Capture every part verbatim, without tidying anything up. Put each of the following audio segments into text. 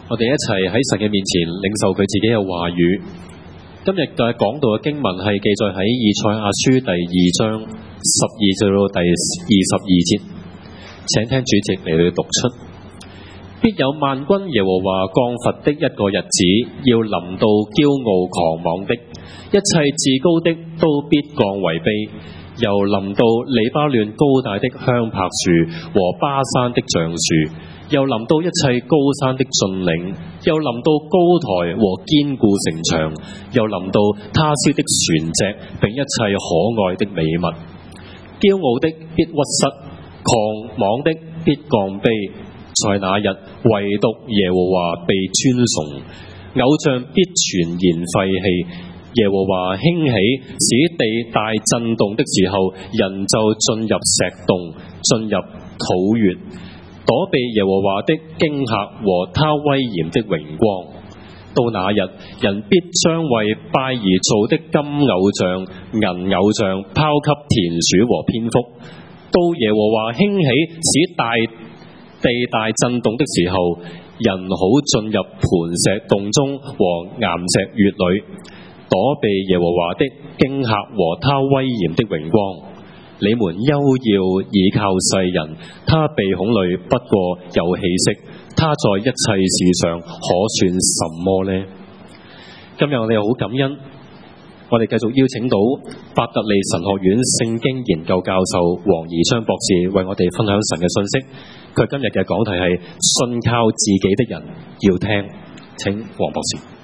我哋一齊喺神嘅面前領受佢自己嘅話語。今日嘅講道嘅經文係記載喺以賽亞書第二章十二至到第二十二節，請聽主席嚟到讀出。必有萬軍耶和華降罰的一個日子，要臨到驕傲狂妄的，一切至高的都必降為卑，又臨到黎巴嫩高大的香柏樹和巴山的橡樹，又臨到一切高山的峻嶺，又臨到高台和堅固城牆，又臨到他施的船隻，並一切可愛的美物。驕傲的必屈膝，狂妄的必降卑，在那日唯獨耶和華被尊崇，偶像必全然廢棄。耶和華興起，使地大震動的時候，人就進入石洞，進入土穴，躲避耶和華的驚嚇和他威嚴的榮光。到那日，人必將為拜而造的金偶像、銀偶像拋給田鼠和蝙蝠。到耶和華興起，使大地大震動的時候，人好進入磐石洞中和岩石穴裏，躲避耶和華的驚嚇和他威嚴的榮光。你們休要倚靠世人，他鼻孔裏不過有氣息，他在一切事上可算什麼呢？今日我哋好感恩，我哋繼續邀請到伯特利神學院聖經研究教授黃宜昌博士為我哋分享神嘅信息。佢今日嘅講題係信靠自己的人要聽，請黃博士。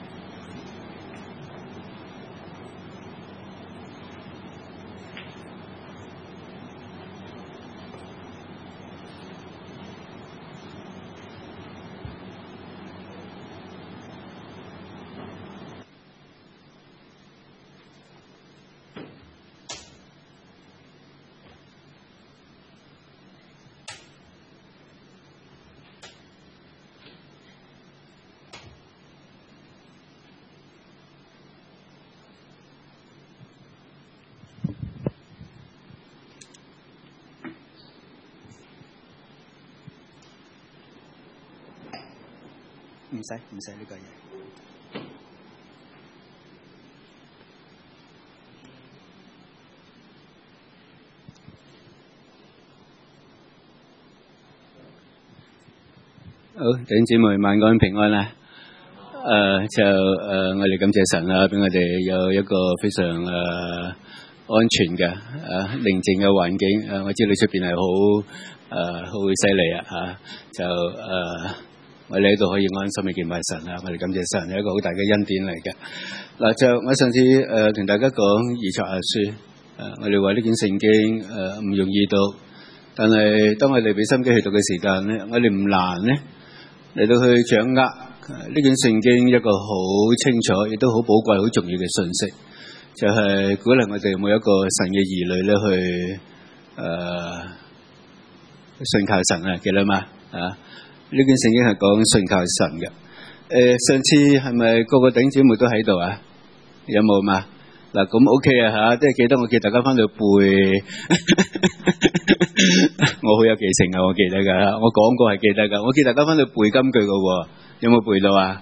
唔使唔使呢個嘢。好，弟兄姊妹晚安平安啦。誒、呃、就誒、呃、我哋感謝神啦，俾我哋有一個非常誒、呃、安全嘅誒、呃、寧靜嘅環境。誒、呃、我知道出邊係好誒好犀利啊嚇，就誒。呃我哋喺度可以安心去敬拜神啊！我哋感謝神係一個好大嘅恩典嚟嘅。嗱，就我上次誒同、呃、大家講以賽亞書，誒、呃、我哋話呢卷聖經誒唔、呃、容易讀，但係當我哋俾心機去讀嘅時間咧，我哋唔難咧嚟到去掌握呢卷聖經一個好清楚，亦都好寶貴、好重要嘅信息，就係、是、鼓勵我哋每一個神嘅兒女咧去誒、呃、信靠神啊，記得嘛啊？呢卷聖經係講信靠神嘅。誒、呃，上次係咪個個弟兄姊妹都喺度啊？有冇嘛？嗱，咁 OK 啊吓，即係記得我叫大家翻到背。我好有記性啊，我記得噶，我講過係記得噶。我叫大家翻到背金句噶，有冇背到啊？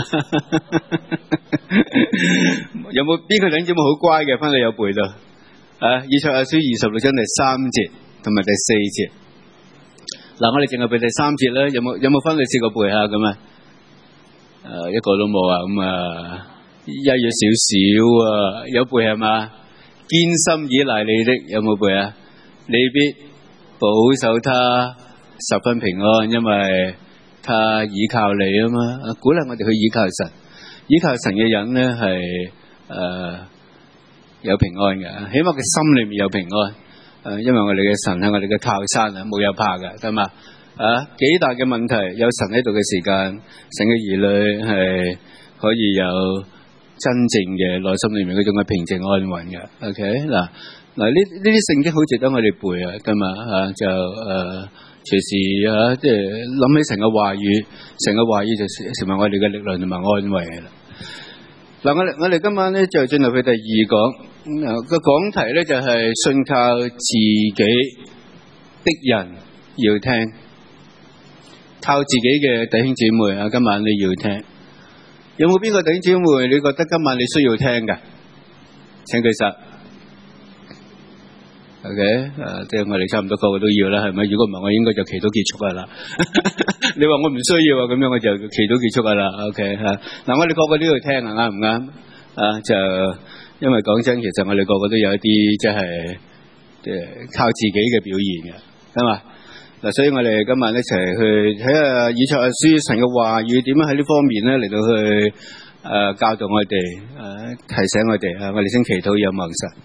有冇邊個弟兄姊妹好乖嘅，翻到有背到？啊，以賽亞書二十六章第三節同埋第四節。嗱，我哋淨係背第三節啦，有冇有冇分你試過背下咁啊？誒，一個都冇啊，咁啊，一咗少少啊，有背係嘛？堅心倚賴你的有冇背啊？你必保守他十分平安，因為他倚靠你啊嘛。鼓勵我哋去倚靠神，倚靠神嘅人咧係誒有平安嘅，起碼佢心裏面有平安。誒，因為我哋嘅神係我哋嘅靠山啊，冇有怕㗎，得嘛？啊，幾大嘅問題，有神喺度嘅時間，神嘅兒女係可以有真正嘅內心裏面嗰種嘅平靜安穩嘅。OK，嗱嗱呢呢啲聖經好值得我哋背啊，得嘛？啊，就誒隨時啊，即係諗起神嘅話語，神嘅話語就成為我哋嘅力量同埋安慰啦。嗱，我哋我哋今晚咧就進入去第二講。個講題咧就係信靠自己的人要聽。 靠自己嘅弟兄姊妹啊，今晚你要聽。有冇邊個弟兄姊妹你覺得今晚你需要聽㗎？請舉手。OK， 誒，即係我哋差唔多個個都要啦，係咪？如果唔係，我應該就祈禱結束噶啦。你話我唔需要啊，咁樣我就祈禱結束噶啦。OK 吓，嗱，我哋個個都要聽啊，啱唔啱？啊，就因為講真，其實我哋個個都有一啲即係即係靠自己嘅表現嘅，係嘛？嗱，所以我哋今晚一齊去睇下以賽亞書神嘅話語點樣喺呢方面咧嚟到去誒、呃、教導我哋，誒、呃、提醒我哋啊，我哋先祈禱仰望神。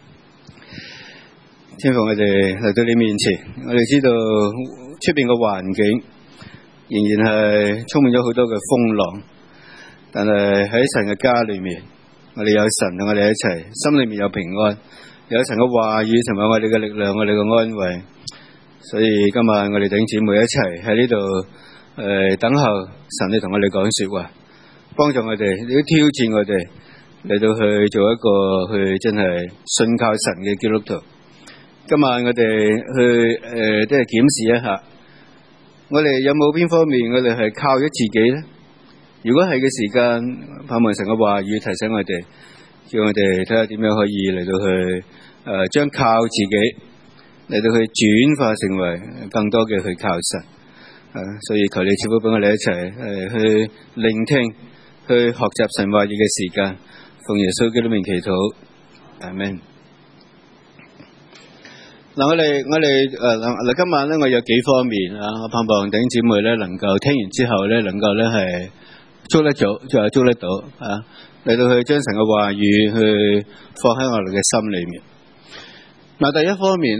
天父，我哋嚟到你面前，我哋知道出邊嘅環境仍然係充滿咗好多嘅風浪，但係喺神嘅家裏面，我哋有神同我哋一齊，心裏面有平安，有神嘅話語成為我哋嘅力量，我哋嘅安慰。所以今晚我哋弟兄姊妹一齊喺呢度誒等候神你同我哋講說話，幫助我哋，你都挑戰我哋嚟到去做一個去真係信靠神嘅基督徒。今晚我哋去誒，即係檢視一下，我哋有冇邊方面我哋係靠咗自己咧？如果係嘅時間，盼望神嘅話語提醒我哋，叫我哋睇下點樣可以嚟到去誒，將、呃、靠自己嚟到去轉化成為更多嘅去靠神。啊，所以求你賜福俾我哋一齊誒、呃、去聆聽，去學習神話語嘅時間。奉耶穌基督名祈禱，阿們。嗱，我哋我哋誒嗱，今晚咧我有幾方面啊，我盼望弟兄姊妹咧能夠聽完之後咧，能夠咧係捉得到，就係捉得到啊，嚟到去將神嘅話語去放喺我哋嘅心裏面。嗱，第一方面咧，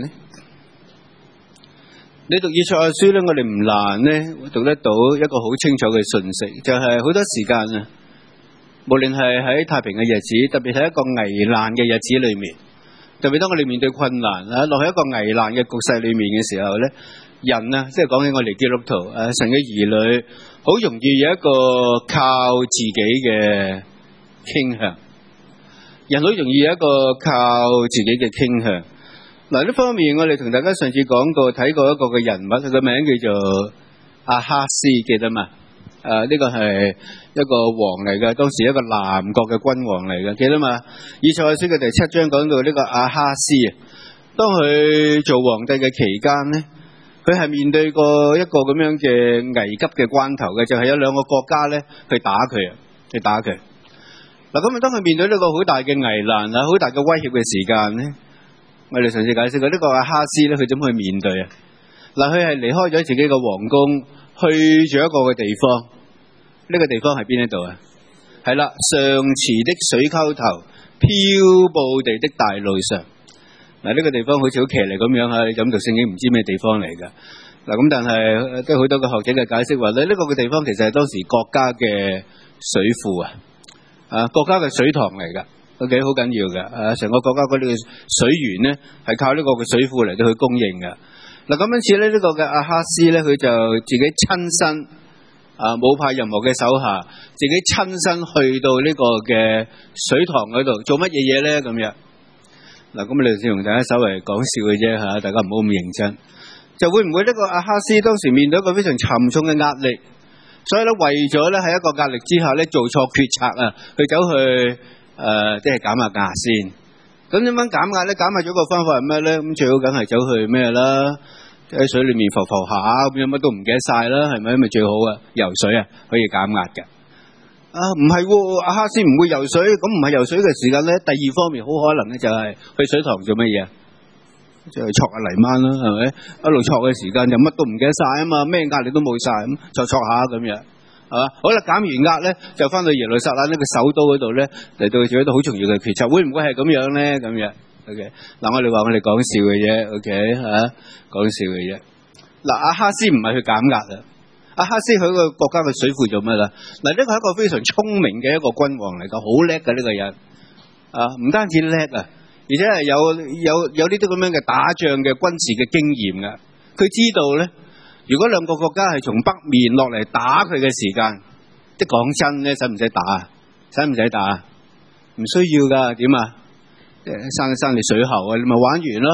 你讀以賽亞書咧，我哋唔難咧讀得到一個好清楚嘅信息，就係、是、好多時間啊，無論係喺太平嘅日子，特別係一個危難嘅日子裏面。特別當我哋面對困難啊，落喺一個危難嘅局勢裏面嘅時候咧，人啊，即係講起我哋基督徒誒，神嘅兒女，好容易有一個靠自己嘅傾向，人好容易有一個靠自己嘅傾向。嗱，呢方面我哋同大家上次講過，睇過一個嘅人物，佢個名叫做亞哈斯，記得嘛？誒、啊，呢、這個係一個王嚟嘅，當時一個南國嘅君王嚟嘅，記得嘛？以賽亞書嘅第七章講到呢個亞哈斯啊，當佢做皇帝嘅期間咧，佢係面對過一個咁樣嘅危急嘅關頭嘅，就係、是、有兩個國家咧去打佢啊，去打佢。嗱，咁啊，當佢面對呢個好大嘅危難啊，好大嘅威脅嘅時間咧，我哋上次解釋過呢個亞哈斯咧，佢點去面對啊？嗱，佢係離開咗自己嘅皇宮。去咗一個嘅地方，呢、這個地方係邊一度啊？係啦，上池的水溝頭，漂布地的大路上。嗱，呢個地方好似好騎呢咁樣啊！咁讀聖經唔知咩地方嚟噶。嗱，咁但係都好多嘅學者嘅解釋話咧，呢、這個嘅地方其實係當時國家嘅水庫啊，啊，國家嘅水塘嚟噶。OK， 好緊要嘅。啊，成個國家嗰啲水源咧係靠呢個嘅水庫嚟到去供應嘅。嗱，咁樣似咧，呢個嘅亞哈斯咧，佢就自己親身啊，冇派任何嘅手下，自己親身去到呢個嘅水塘嗰度做乜嘢嘢咧？咁樣嗱，咁我哋先同大家稍微講笑嘅啫嚇，大家唔好咁認真。就會唔會呢個亞哈斯當時面對一個非常沉重嘅壓力，所以咧為咗咧喺一個壓力之下咧做錯決策啊，佢走去誒即係減下壓先。咁點樣減壓咧？減壓咗個方法係咩咧？咁最好梗係走去咩啦？喺水裏面浮浮下，咁樣乜都唔記得晒啦，係咪？咪最好啊！游水啊，可以減壓嘅。啊，唔係喎，亞哈斯唔會游水，咁唔係游水嘅時間咧。第二方面好可能咧就係去水塘做乜嘢？就係戳下泥鯭啦，係咪？一路戳嘅時間就乜都唔記得晒啊嘛，咩壓力都冇晒，咁戳戳下咁樣。係嘛？好啦，減完壓咧，就翻到耶路撒冷呢個首都嗰度咧，嚟到做一個好重要嘅決策，會唔會係咁樣咧？咁樣 ，OK。嗱，我哋話我哋講笑嘅啫 ，OK 吓、啊，講笑嘅啫。嗱，亞哈斯唔係去減壓啊，亞哈斯去個國家嘅水庫做咩啦？嗱，呢個係一個非常聰明嘅一個君王嚟噶，好叻嘅呢個人。啊，唔單止叻啊，而且係有有有呢啲咁樣嘅打仗嘅軍事嘅經驗噶，佢知道咧。如果兩個國家係從北面落嚟打佢嘅時間，即係講真咧，使唔使打啊？使唔使打啊？唔需要噶，點啊？生生你水喉啊，你咪玩完咯。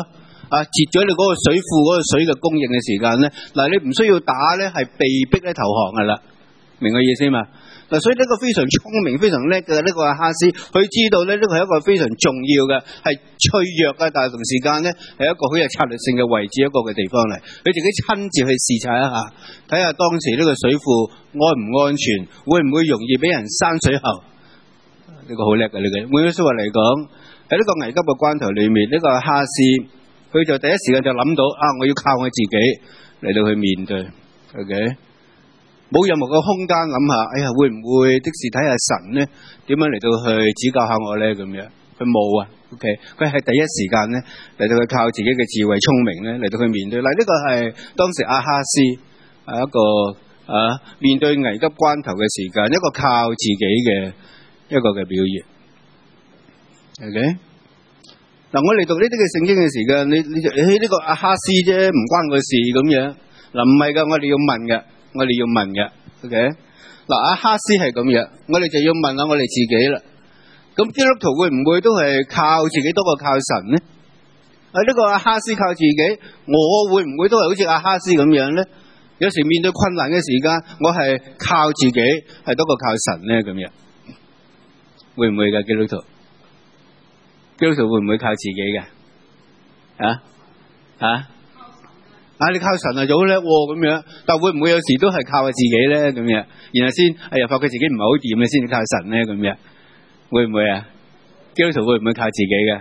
啊截咗你嗰個水庫嗰個水嘅供應嘅時間咧，嗱你唔需要打咧，係被逼咧投降噶啦，明我意思嘛？嗱，所以呢個非常聰明、非常叻嘅呢個亞哈斯，佢知道咧呢個係一個非常重要嘅，係脆弱嘅，但係同時間咧係一個好有策略性嘅位置一個嘅地方嚟。佢自己親自去視察一下，睇下當時呢個水庫安唔安全，會唔會容易俾人閂水喉？呢、這個好叻嘅呢個。換句說話嚟講，喺呢個危急嘅關頭裏面，呢、這個亞哈斯佢就第一時間就諗到啊，我要靠我自己嚟到去面對 ，OK。冇任何嘅空間諗下，哎呀，會唔會即時睇下神咧點樣嚟到去指教下我咧咁樣？佢冇啊 ，OK， 佢係第一時間咧嚟到去靠自己嘅智慧聰明咧嚟到去面對。嗱，呢個係當時亞哈斯係一個啊面對危急關頭嘅時間，一個靠自己嘅一個嘅表現。OK， 嗱，我哋讀呢啲嘅聖經嘅時間，你你就誒呢個亞哈斯啫，唔關我事咁樣。嗱，唔係噶，我哋要問噶。我哋要問嘅 ，OK？嗱，亞哈斯係咁樣，我哋就要問下我哋自己啦。咁基督徒會唔會都係靠自己多過靠神呢？啊，呢個亞哈斯靠自己，我會唔會都係好似亞哈斯咁樣咧？有時面對困難嘅時間，我係靠自己係多過靠神咧，咁樣會唔會噶？基督徒，基督徒會唔會靠自己嘅？啊啊？啊！你靠神啊，就好叻咁樣，但會唔會有時都係靠自己咧咁樣？然後先哎呀，發覺自己唔係好掂嘅，先至靠神咧咁樣，會唔會啊？基督徒會唔會靠自己嘅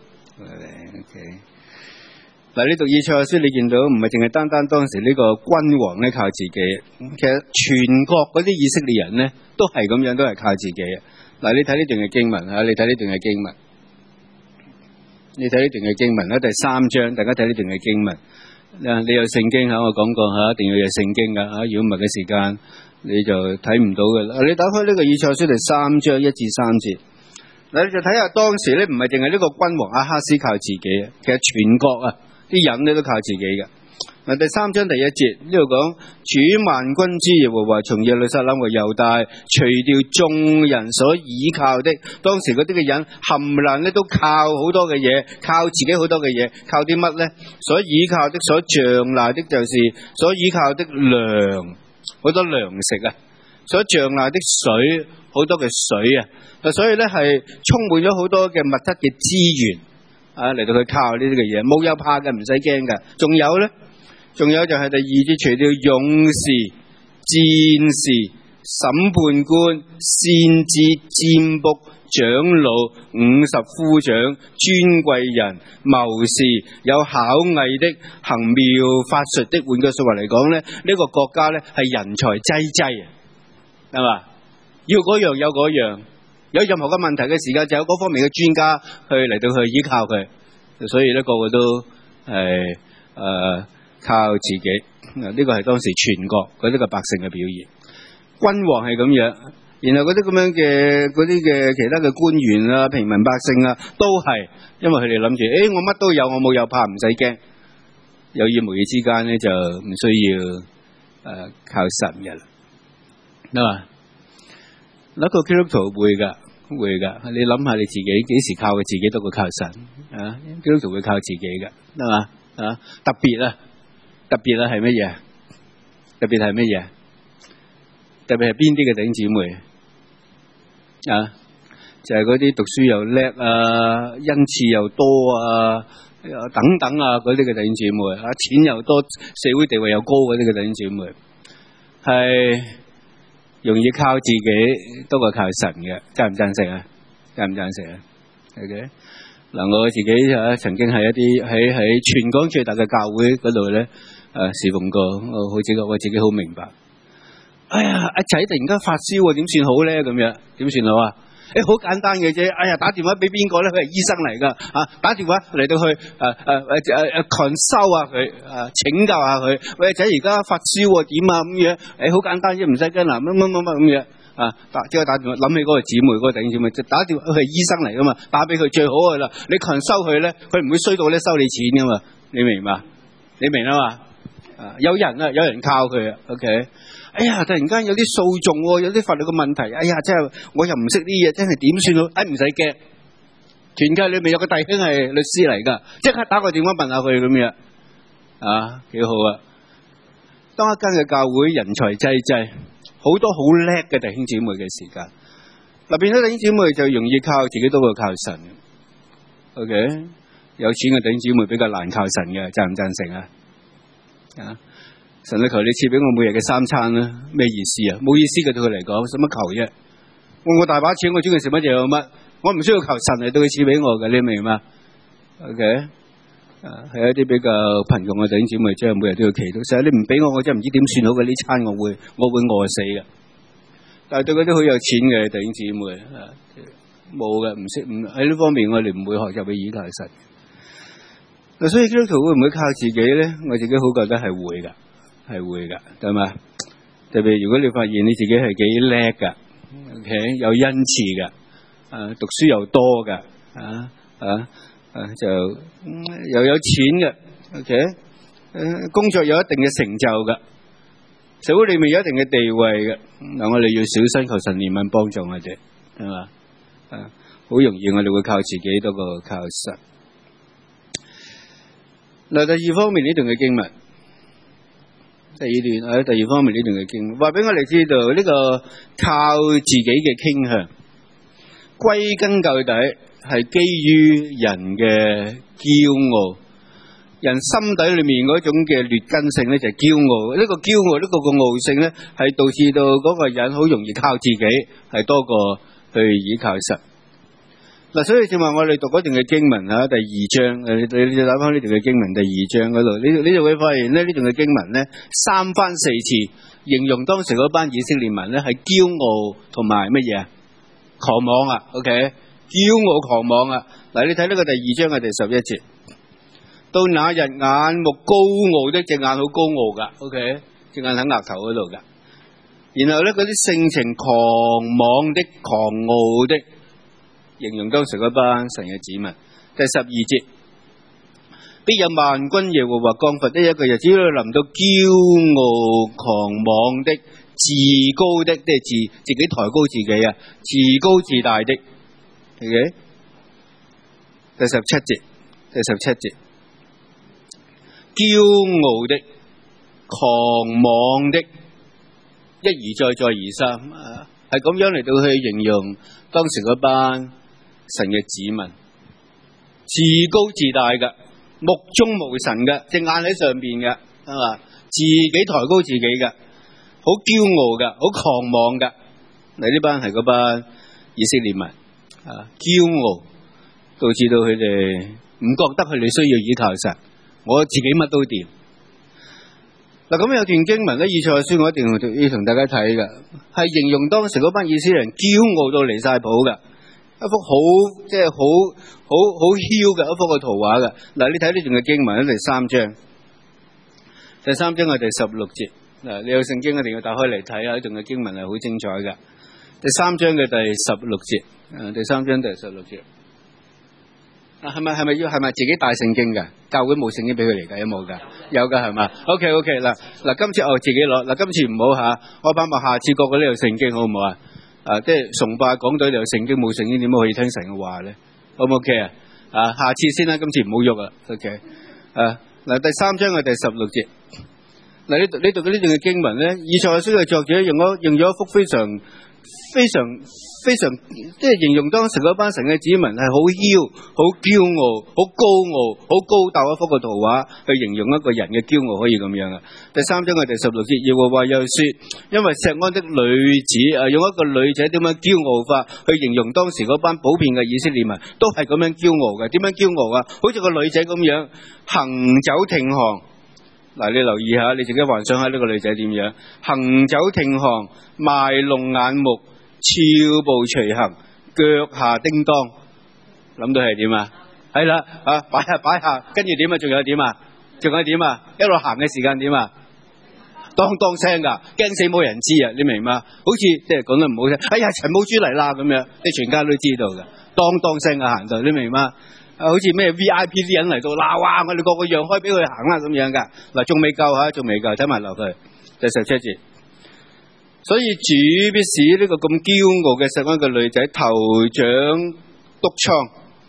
？OK， 嗱，呢讀以賽亞書，你見到唔係淨係單單當時呢個君王咧靠自己，其實全國嗰啲以色列人咧都係咁樣，都係靠自己嘅。嗱，你睇呢段嘅經文啊，你睇呢段嘅經文，你睇呢段嘅經文咧，第三章，大家睇呢段嘅經文。你有聖經吓，我講過吓，一定要有聖經噶吓，如果唔係嘅時間，你就睇唔到噶啦。你打開呢個以賽亞書第三章一至三節，嗱，你就睇下當時咧，唔係淨係呢個君王亞哈斯靠自己啊，其實全國啊啲人咧都靠自己嘅。嗱，第三章第一節呢度講，主萬軍之耶和華從耶路撒冷和猶大除掉眾人所倚靠的，當時嗰啲嘅人冚唪唥咧都靠好多嘅嘢，靠自己好多嘅嘢，靠啲乜咧？所倚靠的、所仗賴的，就是所倚靠的糧，好多糧食啊，所仗賴的水，好多嘅水啊，所以咧係充滿咗好多嘅物質嘅資源啊，嚟到去靠呢啲嘅嘢，冇有怕嘅，唔使驚嘅。仲有咧？仲有就係第二節，除掉勇士、戰士、審判官、先知、占卜、長老、五十夫長、尊貴人、謀士，有巧藝的、行妙法術的。換句說話嚟講咧，呢、這個國家咧係人才濟濟啊，係嘛？要嗰樣有嗰樣，有任何嘅問題嘅時間，就有嗰方面嘅專家去嚟到去依靠佢，所以咧個個都係誒。呃靠自己，呢、這個係當時全國嗰啲嘅百姓嘅表現。君王係咁樣，然後嗰啲咁樣嘅嗰啲嘅其他嘅官員啊、平民百姓啊，都係因為佢哋諗住，誒、哎，我乜都有，我冇有怕，唔使驚。有意無意之間咧，就唔需要誒、呃、靠神嘅啦，係嘛？嗱，個基督徒會噶，會噶。你諗下你自己幾時靠佢自己多過靠神啊？基督徒會靠自己噶，係嘛？啊，特別啊！特別咧係乜嘢？特別係乜嘢？特別係邊啲嘅弟兄姊妹啊？就係嗰啲讀書又叻啊，恩賜又多啊，等等啊，嗰啲嘅弟兄姊妹啊，錢又多，社會地位又高嗰啲嘅弟兄姊妹，係容易靠自己多過靠神嘅，贊唔贊成啊？贊唔贊成啊 ？OK。嗱，我自己啊，曾經係一啲喺喺全港最大嘅教會嗰度咧，誒侍奉過，我好自覺我自己好明白。哎呀，阿仔突然間發燒，點算好咧？咁樣點算好啊？誒、欸，好簡單嘅啫。哎呀，打電話俾邊個咧？佢係醫生嚟噶，啊，打電話嚟到去誒誒誒誒誒 consult 啊佢，誒請教下佢。喂，仔而家發燒點啊？咁樣，誒，好簡單啫，唔使驚啦，乜乜乜乜咁樣。啊！打即係打電話，諗起嗰個姊妹，嗰、嗰個弟兄姊妹，就打電話，佢係醫生嚟噶嘛，打俾佢最好噶啦。你勤收佢咧，佢唔會衰到咧收你錢噶嘛，你明嘛？你明啊嘛？啊，有人啊，有人靠佢啊。OK， 哎呀，突然間有啲訴訟，有啲法律嘅問題，哎呀，真係我又唔識啲嘢，真係點算好？哎，唔使驚， 團契裏面有個弟兄係律師嚟㗎，即刻打個電話問下佢咁樣，啊幾好啊！當一間嘅教會人才濟濟，好多好叻嘅弟兄姊妹嘅時間，嗱變咗弟兄姊妹就容易靠自己多過靠神。OK， 有錢嘅弟兄姊妹比較難靠神嘅，贊唔贊成啊？啊，神你求你賜俾我每日嘅三餐啦，咩意思啊？冇意思嘅對佢嚟講，使乜求啫？我我大把錢，我中意食乜就有乜，我唔需要求神嚟對佢賜俾我嘅，你明嘛 ？OK。啊，係一啲比較貧窮嘅弟兄姊妹，即係每日都要祈禱。成日你唔俾我，我真係唔知點算好嘅。呢餐我會我會餓死嘅。但係對嗰啲好有錢嘅弟兄姊妹，啊，冇嘅，唔識唔喺呢方面，我哋唔會學習去倚靠神。嗱，所以基督徒會唔會靠自己咧？我自己好覺得係會噶，係會噶，係嘛？特別如果你發現你自己係幾叻噶 ，OK， 有恩賜噶，啊，讀書又多噶，啊啊。啊，就、嗯、又有錢嘅 ，OK， 誒、呃，工作有一定嘅成就嘅，社會裏面有一定嘅地位嘅，嗱、嗯，我哋要小心求神憐憫幫助我哋，係嘛？啊，好容易我哋會靠自己多過靠神。嗱，第二方面呢段嘅經文，第二段喺第二方面呢段嘅經文，話俾我哋知道呢、這個靠自己嘅傾向，歸根究底。係基於人嘅驕傲，人心底裏面嗰種嘅劣根性咧就係驕傲。呢個驕傲，呢個個傲性咧係導致到嗰個人好容易靠自己，係多過去倚靠神。嗱，所以正話我哋讀嗰段嘅經文啊，第二章，誒，你你打翻呢段嘅經文第二章嗰度，你你就會發現咧呢段嘅經文咧三番四次形容當時嗰班以色列民咧係驕傲同埋乜嘢啊？狂妄啊 ，OK。驕傲狂妄啊！嗱，你睇呢個第二章嘅第十一節，到那日眼目高傲的，隻眼好高傲噶 ，OK， 隻眼喺額頭嗰度噶。然後咧，嗰啲性情狂妄的、狂傲的，形容當時嗰班神嘅子民。第十二節，必有萬軍耶和華降罰的一個日子，臨到驕傲狂妄的、自高的，即係自自己抬高自己啊，自高自大的。Okay? 第十七節，第十七節，驕傲的、狂妄的，一而再，再而三，係咁樣嚟到去形容當時嗰班神嘅子民，自高自大嘅，目中無神嘅，隻眼喺上邊嘅，係嘛？自己抬高自己嘅，好驕傲嘅，好狂妄嘅。嗱，呢班係嗰班以色列民。啊，驕傲導致到佢哋唔覺得佢哋需要依靠神，我自己乜都掂。嗱，咁有段經文咧，以賽亞書我一定要同大家睇嘅，係形容當時嗰班以色列人驕傲到離晒譜嘅，一幅好即係好好好囂嘅一幅嘅圖畫嘅。嗱，你睇呢段嘅經文喺第三章，第三章係第十六節。嗱，你有聖經一定要打開嚟睇下，呢段嘅經文係好精彩嘅。第三章嘅第十六節。誒，第三章第十六節，啊，係咪係咪要係咪自己帶聖經噶？教會冇聖經俾佢嚟噶，有冇噶？有噶係嘛 ？OK OK 嗱嗱，今次我自己攞嗱，今次唔好吓，我盼望下次個個都有聖經好唔好啊？啊，即係崇拜講隊就有聖經，冇聖經點樣可以聽神嘅話咧？好唔 OK 啊？啊，下次先啦，今次唔好喐啊 OK。啊，嗱，第三章嘅第十六節，嗱，呢度呢度呢段嘅經文咧，以賽亞書嘅作者用咗用咗一幅非常非常。非常即係形容當時嗰班神嘅子民係好囂、好驕傲、好高傲、好高鬥一幅嘅圖畫，去形容一個人嘅驕傲可以咁樣啊。第三章嘅第十六節，耶和華又說：因為錫安的女子啊，用一個女仔點樣驕傲法去形容當時嗰班普遍嘅以色列民，都係咁樣驕傲嘅。點樣驕傲啊？好似個女仔咁樣行走停行。嗱，你留意下，你自己幻想下呢個女仔點樣行走停行，賣弄眼目。俏步隨行，腳下叮當，諗到係點啊？係啦，啊擺下擺下，跟住點啊？仲有點啊？仲有點啊？一路行嘅時間點啊？當當聲噶，驚死冇人知啊！你明嘛？好似即係講得唔好聽，哎呀陳母豬嚟啦咁樣，你全家都知道嘅，當當聲嘅行到，你明嘛？啊，好似咩 V I P 啲人嚟到啦，哇！我哋個個讓開俾佢行啦咁樣噶，嗱仲未夠吓，仲未夠，睇埋落去第十七節。所以主必使呢個咁驕傲嘅錫安嘅女仔頭長篤瘡，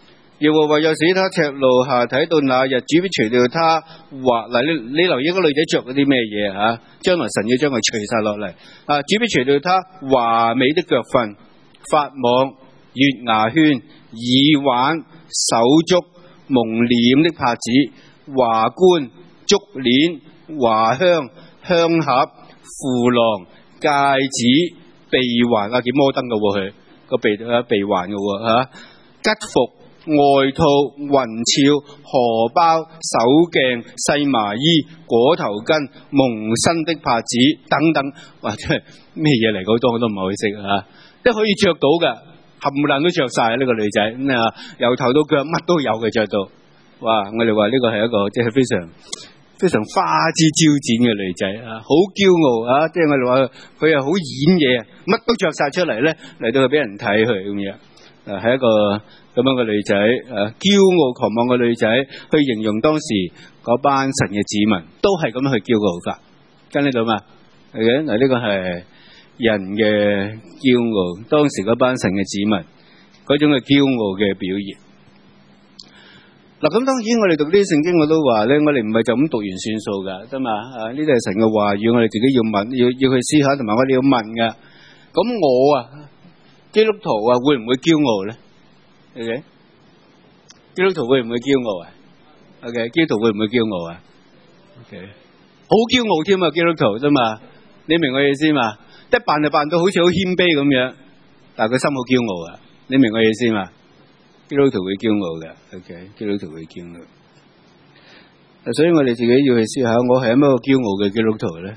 耶和華又使他赤露下體，到那日主必除掉他華。嗱，你你留意嗰個女仔着嗰啲咩嘢嚇？將來神要將佢除晒落嚟。啊，主必除掉他華美的腳鬢、髮網、月牙圈、耳環、手足、蒙臉的帕子、華冠、足鏈、華香、香盒、符囊、戒指、鼻環啊，幾摩登嘅喎佢個鼻啊鼻環嘅喎嚇，吉服、外套、雲鞘、荷包、手鏡、細麻衣、裹頭巾、蒙身的帕子等等，或者係咩嘢嚟？好多我都唔係好識啊，都可以着到嘅，冚唪唥都着晒呢個女仔咁啊，由頭到腳乜都有嘅着到。哇！我哋話呢個係一個即係非常非常花枝招展嘅女仔啊，好驕傲啊！即係我哋話佢係好演嘢，乜都着晒出嚟咧，嚟到去俾人睇佢咁樣。誒、啊，係一個咁樣嘅女仔，誒、啊，驕傲狂妄嘅女仔，去形容當時嗰班神嘅子民，都係咁樣去驕傲法，跟得到嘛？係嘅，嗱呢個係人嘅驕傲，當時嗰班神嘅子民嗰種嘅驕傲嘅表現。嗱，咁當然我哋讀呢啲聖經，我都話咧，我哋唔係就咁讀完算數噶，得嘛？啊，呢啲係神嘅話語，我哋自己要問，要要去思考，同埋我哋要問噶。咁我啊，基督徒啊，會唔會驕傲咧 ？OK， 基督徒會唔會驕傲啊 ？OK， 基督徒會唔會驕傲啊 ？OK， 好驕傲添啊，基督徒啫嘛？你明我意思嘛？一扮就扮到好似好謙卑咁樣，但係佢心好驕傲啊！你明我意思嘛？基督徒會驕傲嘅 ，OK， 基督徒會驕傲。所以我哋自己要去思考，我係一個驕傲嘅基督徒咧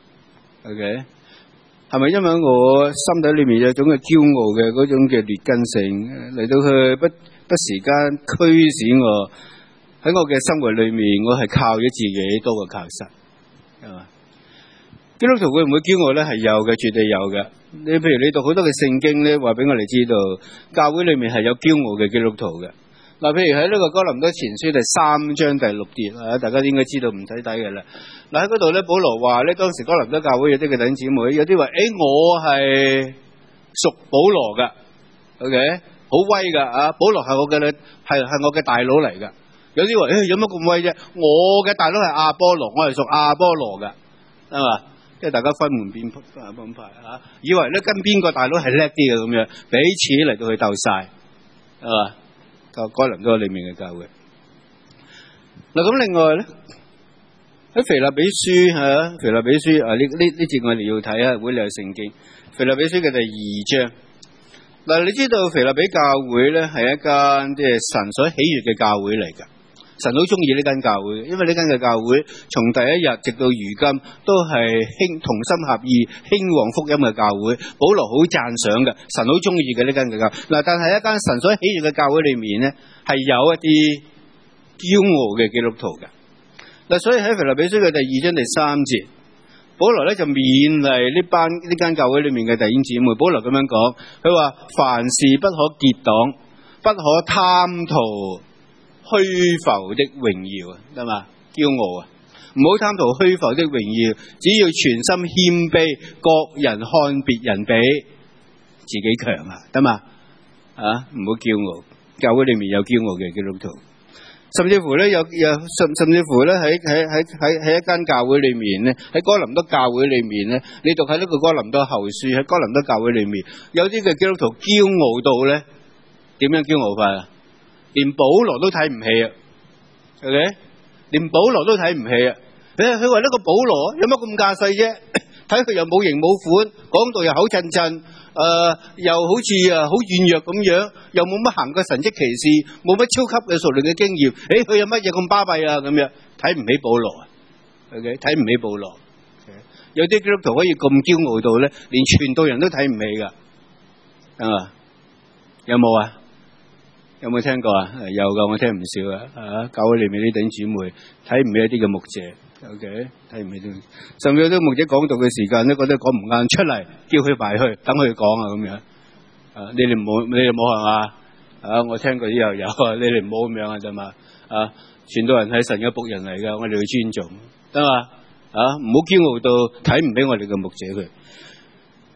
？OK， 係咪因為我心底裏面有種嘅驕傲嘅嗰種嘅劣根性嚟到去不不時間驅使我喺我嘅生活裏面，我係靠咗自己多過靠神，係嘛？基督徒會唔會驕傲咧？係有嘅，絕對有嘅。你譬如你讀好多嘅聖經咧，話俾我哋知道，教會裏面係有驕傲嘅基督徒嘅。嗱，譬如喺呢個哥林多前書第三章第六節啊，大家應該知道唔使睇嘅啦。嗱，喺嗰度咧，保羅話咧，當時哥林多教會有啲嘅弟兄姊妹，有啲話，誒，我係屬保羅噶 ，OK， 好威噶啊！保羅係我嘅咧，係係我嘅大佬嚟噶。有啲話，誒，有乜咁威啫？我嘅大佬係亞波羅，我係屬亞波羅噶，係嘛？即係大家分門別分派嚇，以為咧跟邊個大佬係叻啲嘅咁樣，彼此嚟到去鬥晒，係嘛？個哥林多裏面嘅教會。嗱咁另外咧喺腓立比書係啊，腓立比書啊呢呢呢節我哋要睇下，會理聖經。腓立比書嘅第二章。嗱，你知道腓立比教會咧係一間即係神所喜悅嘅教會嚟㗎。神好中意呢間教會，因為呢間嘅教會從第一日直到如今都係興同心合意興旺福音嘅教會。保羅好讚賞嘅，神好中意嘅呢間嘅教會。嗱，但係一間神所喜悅嘅教會裏面咧，係有一啲驕傲嘅基督徒嘅。嗱，所以喺腓立比書嘅第二章第三節，保羅咧就勉勵呢班呢間教會裏面嘅弟兄姊妹。保羅咁樣講，佢話凡事不可結黨，不可貪圖虛浮的榮耀啊，得嘛？驕傲啊，唔好貪圖虛浮的榮耀，只要全心謙卑，各人看別人比自己強啊，得嘛？啊，唔好驕傲，教會裏面有驕傲嘅基督徒，甚至乎咧有有甚甚至乎咧喺喺喺喺喺一間教會裏面咧，喺哥林多教會裏面咧，你讀喺呢個哥林多後書，喺哥林多教會裏面，有啲嘅基督徒驕傲到咧，點樣驕傲法啊？連保羅都睇唔起啊 ，OK？ 連保羅都睇唔起啊！誒，佢話呢個保羅有乜咁架勢啫？睇佢又冇型冇款，講到又口震震，誒、呃，又好似啊好軟弱咁樣，又冇乜行過神蹟奇事，冇乜超級嘅屬靈嘅經驗。誒，佢有乜嘢咁巴閉啊？咁樣睇唔起保羅啊 ，OK？ 睇唔起保羅。Okay? 有啲基督徒可以咁驕傲到咧，連傳道人都睇唔起噶，係嘛？有冇啊？有冇聽過啊？有噶，我聽唔少啊！啊，教會裏面啲弟兄姊妹睇唔起一啲嘅牧者 ，OK， 睇唔起啲，甚至有啲牧者講道嘅時間咧，覺得講唔啱，出嚟叫佢埋去，等佢講啊咁樣。啊，你哋唔好，你哋冇係嘛？啊，我聽過啲又有，你哋唔好咁樣啊，啫嘛。啊，傳道人係神嘅僕人嚟噶，我哋要尊重，得嘛？啊，唔好驕傲到睇唔起我哋嘅牧者佢。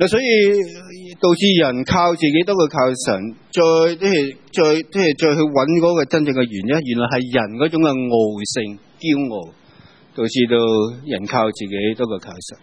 嗱，所以導致人靠自己多過靠神，再即係再即係再去揾嗰個真正嘅原因，原來係人嗰種嘅傲性、驕傲，導致到人靠自己多過靠神。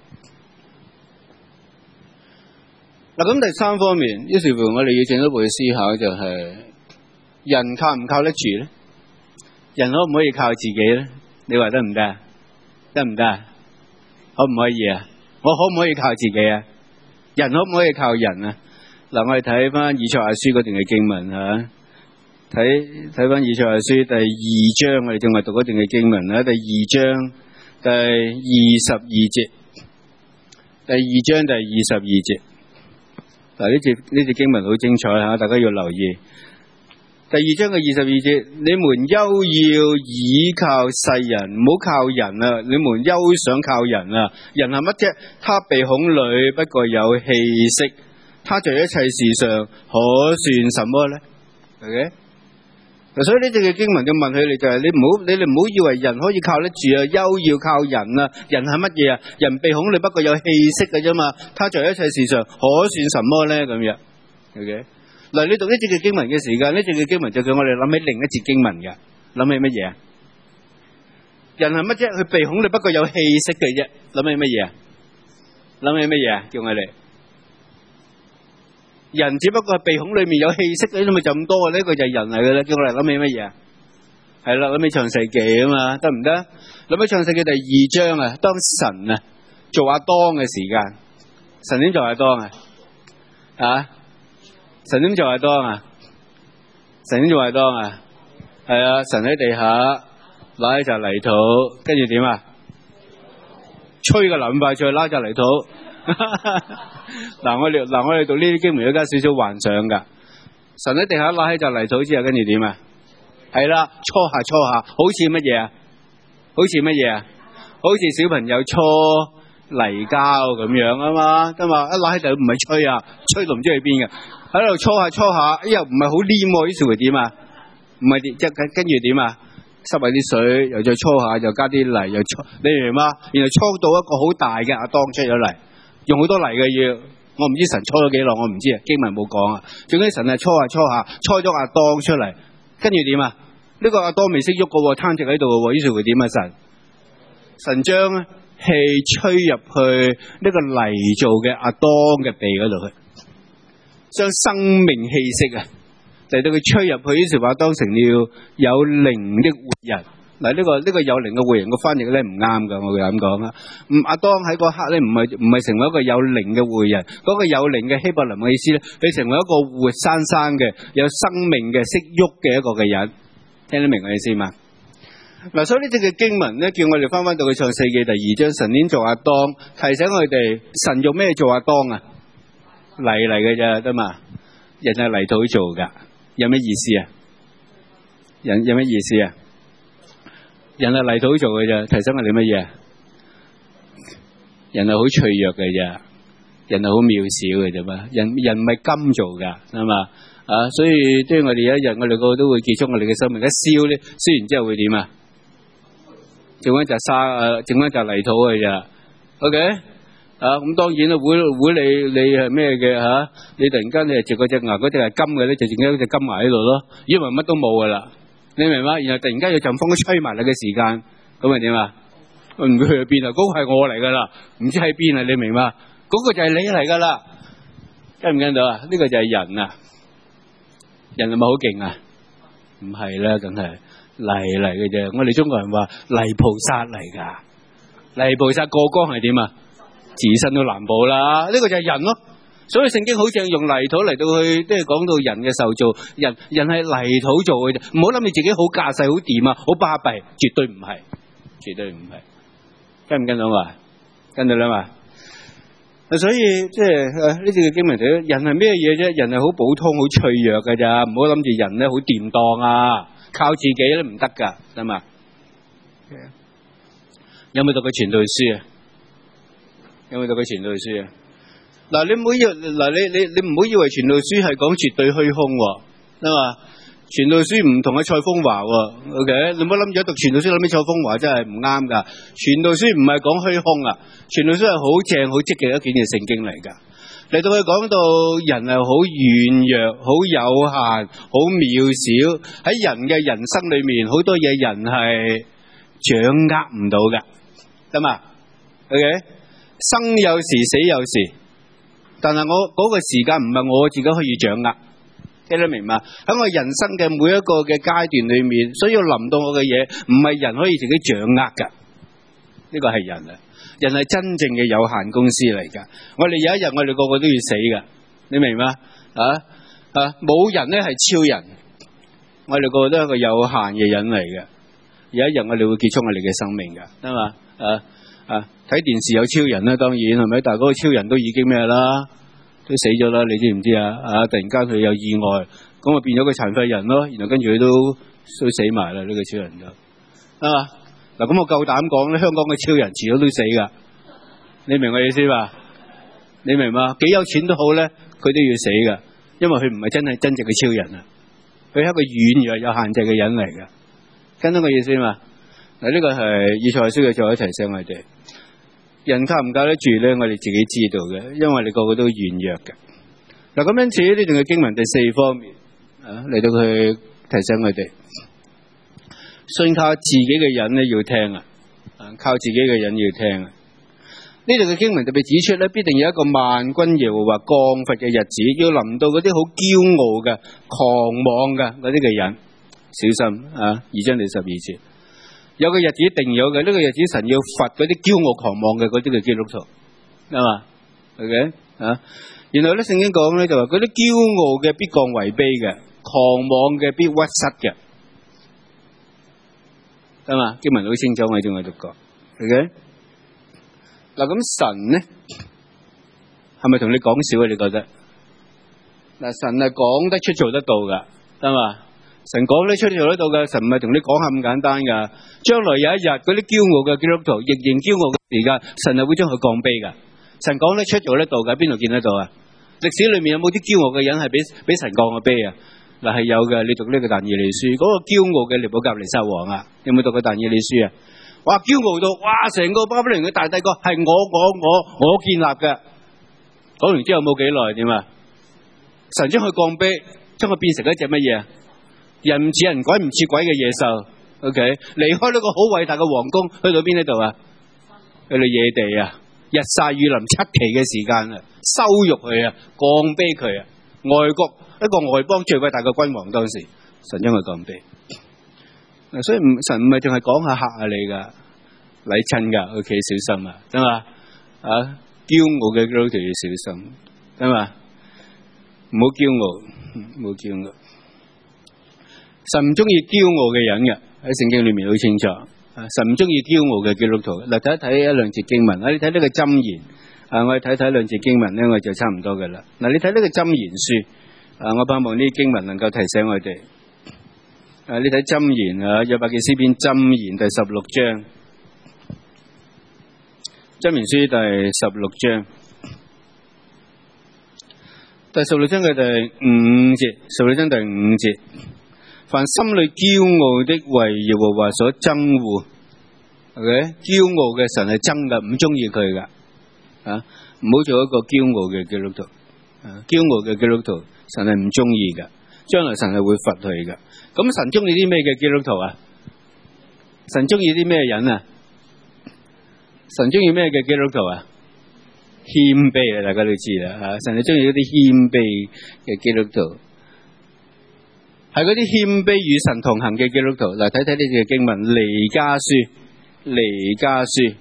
嗱，咁第三方面，於是乎我哋要進一步去思考，就係人靠唔靠得住咧？人可唔可以靠自己咧？你話得唔得？得唔得？可唔可以啊？我可唔可以靠自己啊？人可唔可以靠人啊？嗱，我哋睇翻以賽亞書嗰段嘅經文吓，睇睇翻以賽亞書第二章，我哋正話讀嗰段嘅經文啦，第二章第二十二節，第二章第二十二節。嗱，呢節呢節經文好精彩吓，大家要留意。第二章嘅二十二節，你們休要倚靠世人，唔好靠人啊！你們休想靠人啊！人係乜啫？他鼻孔裏不過有氣息，他在一切事上可算什麼呢？係嘅。嗱，所以呢節嘅經文就問佢哋就係、是、你唔好你哋唔好以為人可以靠得住啊，休要靠人啊！人係乜嘢啊？人鼻孔裏不過有氣息嘅啫嘛，他在一切事上可算什麼呢？咁樣，係嘅。嗱，你讀呢節嘅經文嘅時間，呢節嘅經文就叫我哋諗起另一節經文嘅，諗起乜嘢啊？人係乜啫？佢鼻孔裏不過有氣息嘅啫，諗起乜嘢啊？諗起乜嘢啊？叫我哋人只不過係鼻孔裏面有氣息，你咪就咁多啊？呢個就係人嚟嘅啦，叫我哋諗起乜嘢啊？係啦，諗起創世記啊嘛，得唔得？諗起創世記第二章啊，當神啊做亞當嘅時間，神點做亞當啊？啊？神點做亞當啊？神點做亞當啊？係啊，神喺地下拉一紮泥土，跟住點啊？吹個淋快出去拉紮泥土。嗱，我哋嗱我哋讀呢啲經文，有加少少幻想噶。神喺地下拉起紮泥土之後，跟住點啊？係啦，搓下搓下，好似乜嘢啊？好似乜嘢啊？好似小朋友搓泥膠咁樣啊嘛，得嘛？一拉起就唔係吹啊，吹到唔知去邊嘅。喺度搓下搓下，又唔係好黏喎，於是會點啊？唔係即係跟住點啊？濕下啲水，又再搓下，又加啲泥，又搓，你明嘛？然後搓到一個好大嘅亞當出咗嚟，用好多泥嘅要，我唔知神搓咗幾耐，我唔知啊，經文冇講啊。總之神係搓下搓下，搓咗亞當出嚟，跟住點啊？呢個亞當未識喐嘅喎，攤直喺度嘅喎，於是會點啊？神神將氣吹入去呢個泥做嘅亞當嘅鼻嗰度去。將生命氣息啊，嚟到佢吹入去，於是話當成了有靈的活人。嗱，呢個呢個有靈嘅活人個翻譯咧唔啱噶，我會咁講啊。唔，亞當喺嗰刻咧唔係唔係成為一個有靈嘅活人，嗰個有靈嘅希伯來文嘅意思咧，佢成為一個活生生嘅有生命嘅識喐嘅一個嘅人，聽得明我意思嘛？嗱，所以呢隻嘅經文咧，叫我哋翻翻到去創世記第二章，神點做亞當，提醒我哋神用咩做亞當啊？泥嚟嘅啫，得嘛？人係泥土做噶，有咩意思啊？人有咩意思啊？人係泥土做嘅啫，提醒我哋乜嘢？人係好脆弱嘅啫，人係好渺小嘅啫嘛。人人唔係金做噶，係嘛？啊，所以即係我哋有一日，我哋個個都會結束我哋嘅生命。一燒咧，燒完之後會點啊？剩翻紮沙啊，剩翻紮泥土嘅啫。OK。啊，咁當然啦，會會你你係咩嘅吓？你突然間你係植嗰隻牙，嗰隻係金嘅咧，就剩咗隻金牙喺度咯，因為乜都冇噶啦，你明嘛？然後突然間有陣風吹埋嚟嘅時間，咁係點啊？唔會去邊啊？嗰個係我嚟噶啦，唔知喺邊啊？你明嘛？嗰個就係你嚟噶啦，跟唔跟到啊？呢個就係人啊，人係咪好勁啊？唔係啦，梗係泥嚟嘅啫。我哋中國人話泥菩薩嚟噶，泥菩薩過江係點啊？自身都難保啦，呢、這個就係人咯。所以聖經好似用泥土嚟到去，即係講到人嘅受造，人人係泥土做嘅啫。唔好諗你自己好架勢、好掂啊、好巴閉，絕對唔係，絕對唔係。跟唔跟到嘛？跟到啦嘛？所以即係呢啲嘅經文睇，人係咩嘢啫？人係好普通、好脆弱嘅咋，唔好諗住人咧好掂當啊，靠自己咧唔得噶，得嘛？有冇讀過傳道書啊？有冇讀過傳道書啊？嗱，你唔好以嗱你你你唔好以為傳道書係講絕對虛空，係嘛？傳道書唔同嘅蔡風華 ，OK？ 你唔好諗住讀傳道書諗起蔡風華真係唔啱噶。傳道書唔係講虛空啊，傳道書係好正好積極一件嘅聖經嚟噶。 嚟到佢講到人係好軟弱、好有限、好渺小，喺人嘅人生裏面，好多嘢人係掌握唔到㗎，得嘛 ？OK， 生有時，死有時，但係我嗰個時間唔係我自己可以掌握。聽得明嘛？喺我人生嘅每一個嘅階段裏面，所以要臨到我嘅嘢，唔係人可以自己掌握噶。呢個係人啊，人係真正嘅有限公司嚟噶。我哋有一日，我哋個個都要死噶，你明嘛？啊啊，冇人咧係超人，我哋個個都係一個有限嘅人嚟嘅。有一日我哋會結束我哋嘅生命噶，得嘛？啊啊，睇電視有超人啦，當然係咪？但係嗰個超人都已經咩啦？都死咗啦，你知唔知啊？啊！突然間佢有意外，咁啊變咗個殘廢人咯，然後跟住佢都都死埋啦，呢、這個超人就啊嗱，咁我夠膽講咧，香港嘅超人遲早都死噶，你明我意思嘛？你明嘛？幾有錢都好咧，佢都要死噶，因為佢唔係真係真正嘅超人啊，佢係一個軟弱有限制嘅人嚟噶，跟到我意思嘛？嗱，呢個係以賽亞書嘅最後一提醒我哋。人靠唔靠得住咧？我哋自己知道嘅，因為我哋個個都軟弱嘅。嗱，咁因此呢段嘅經文第四方面啊，嚟到佢提醒我哋，信靠自己嘅人咧要聽啊，啊靠自己嘅人要聽啊。呢度嘅經文特別指出咧，必定有一個萬軍耶和華降罰嘅日子，要臨到嗰啲好驕傲嘅、狂妄嘅嗰啲嘅人，小心啊！二章第十二節。有個日子一定有嘅，呢、這個日子神要罰嗰啲驕傲狂妄嘅嗰啲嘅基督徒，係嘛 ？OK 啊？然後咧聖經講咧就話嗰啲驕傲嘅必降為卑嘅，狂妄嘅必屈膝嘅，係嘛？經文好清楚，我仲喺度講 OK。嗱咁神咧係咪同你講笑啊？你覺得？嗱神係講得出做得到噶，係嘛？神講得出做得到嘅，神唔係同你講下咁簡單噶。將來有一日嗰啲驕傲嘅基督徒仍然驕傲嘅時間，神係會將佢降卑噶。神講得出做得到嘅，邊度見得到啊？歷史裏面有冇啲驕傲嘅人係俾俾神降個卑啊？嗱係有嘅，你讀呢個但以理書，嗰、那個驕傲嘅尼布甲尼撒王啊，有冇讀過但以理書啊？哇，驕傲到哇，成個巴比倫嘅大帝國係我我我我建立嘅。講完之後冇幾耐點啊？神將佢降卑，將佢變成一隻乜嘢？人唔似人，鬼唔似鬼嘅野獸 ，OK， 離開呢個好偉大嘅皇宮，去到邊一度啊？去到野地啊，日曬雨淋七期嘅時間啊，羞辱佢啊，降卑佢啊，外國一個外邦最偉大嘅君王，當時神將佢降卑。嗱，所以唔神唔係淨係講下嚇下你噶，禮親噶 ，OK， 小心啊，得嘛？啊，驕傲嘅基督徒要小心，得嘛？唔好驕傲，唔好驕傲。神唔中意驕傲嘅人嘅，喺聖經裏面好清楚。神唔中意驕傲嘅基督徒。嗱，睇一睇一兩節經文。啊，你睇呢個箴言。啊，我哋睇睇兩節經文咧，我就差唔多噶啦。嗱，你睇呢個箴言書。啊，我盼望呢啲經文能夠提醒我哋。啊，你睇箴言啊，約伯記詩篇箴言第十六章。箴言書第十六章。第十六章嘅第五節，十六章第五節。凡心裏驕傲的為耶和華所憎惡 ，OK， 驕傲嘅神係憎噶，唔中意佢噶，啊，唔好做一個驕傲嘅基督徒，啊，驕傲嘅基督徒，神係唔中意噶，將來神係會罰佢噶。咁神中意啲咩嘅基督徒啊？神中意啲咩人啊？神中意咩嘅基督徒啊？謙卑啊，大家都知啦，吓，神係中意一啲謙卑嘅基督徒。係嗰啲謙卑與神同行嘅基督徒。嗱，睇睇呢段經文，彌迦書，彌迦書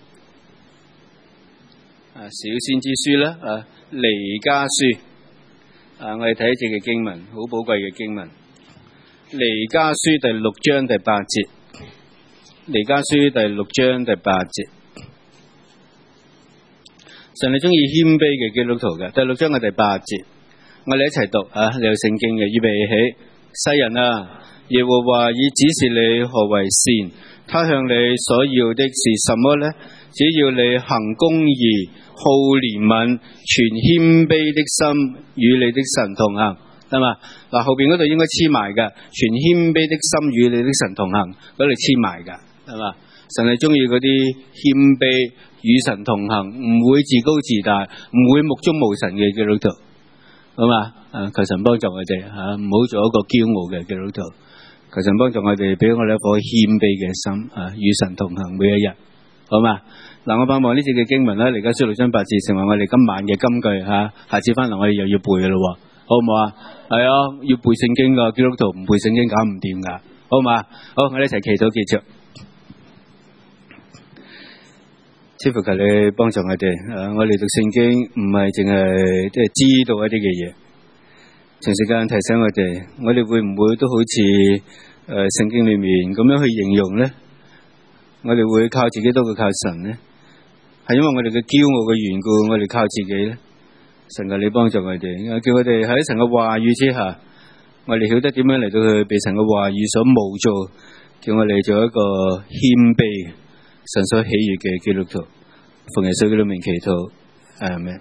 啊，小先知書啦，啊，彌迦書啊，我哋睇一節嘅經文，好寶貴嘅經文。彌迦書第六章第八節，彌迦書第六章第八節，神係中意謙卑嘅基督徒嘅。第六章嘅第八節，我哋一齊讀啊，你有聖經嘅，預備起。世人啊，耶和華已指示你何為善，他向你所要的是什麼呢？只要你行公義、好憐憫、存謙卑的心，與你的神同行，係嘛？嗱，後邊嗰度應該黐埋噶，存謙卑的心與你的神同行，嗰度黐埋噶，係嘛？ 神係中意嗰啲謙卑、與神同行，唔會自高自大，唔會目中無神嘅基督徒。好嘛？啊，求神幫助我哋吓，唔好做一個驕傲嘅基督徒。求神幫助我哋，俾我哋一顆謙卑嘅心啊，與神同行每一日。好嘛？嗱，我盼望呢次嘅經文咧，而家書六章八字成為我哋今晚嘅金句吓，下次翻嚟我哋又要背嘅咯，好唔好啊？係啊，要背聖經噶，基督徒唔背聖經搞唔掂噶，好嘛？好，我哋一齊祈禱結束。師父求你幫助我哋，誒，我哋讀聖經唔係淨係即係知道一啲嘅嘢，長時間提醒我哋，我哋會唔會都好似誒聖經裏面咁樣去形容咧？我哋會靠自己多過靠神咧？係因為我哋嘅驕傲嘅緣故，我哋靠自己咧？神求你幫助我哋，叫我哋喺神嘅話語之下，我哋曉得點樣嚟到去被神嘅話語所冒造，叫我哋做一個謙卑、神所喜悅嘅基督徒。奉耶穌基督名祈禱，阿們。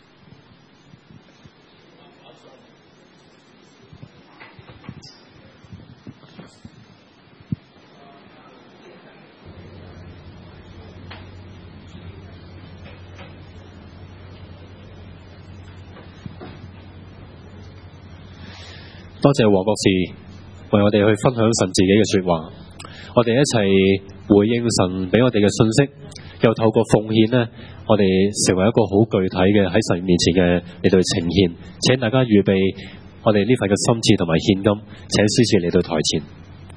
多謝黃博士為我哋去分享神自己嘅說話，我哋一齊回應神俾我哋嘅信息，又透過奉獻呢，我哋成為一個好具體嘅喺神面前嘅嚟到呈獻。請大家預備我哋呢份嘅心志同埋獻金，請司事嚟到台前。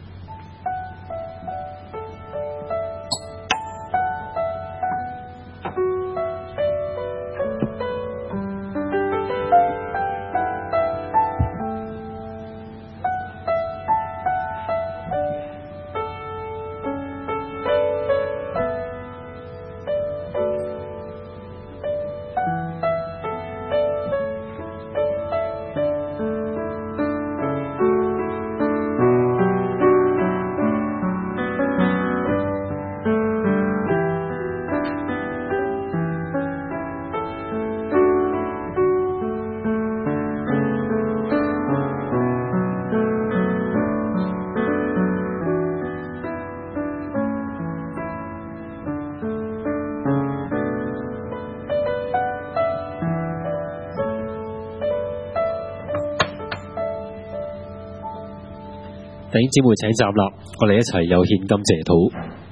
弟兄姊妹請站立，我哋一齊有獻金謝禱。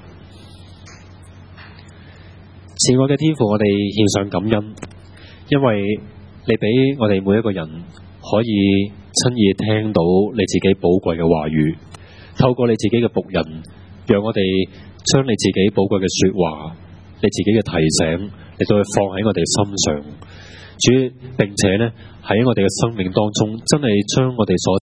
慈愛嘅天父，我哋獻上感恩，因為你俾我哋每一個人可以親耳聽到你自己寶貴嘅話語，透過你自己嘅僕人，讓我哋將你自己寶貴嘅說話，你自己嘅提醒，嚟到去放喺我哋心上。主，並且呢喺我哋嘅生命當中，真係將我哋所